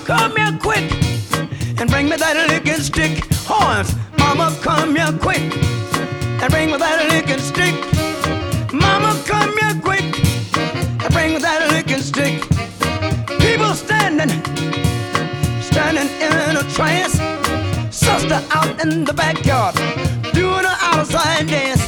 Come here quick and bring me that licking stick. Horns, mama, come here quick and bring me that licking stick. Mama, come here quick and bring me that licking stick. People standing in a trance. Sister out in the backyard doing an outside dance.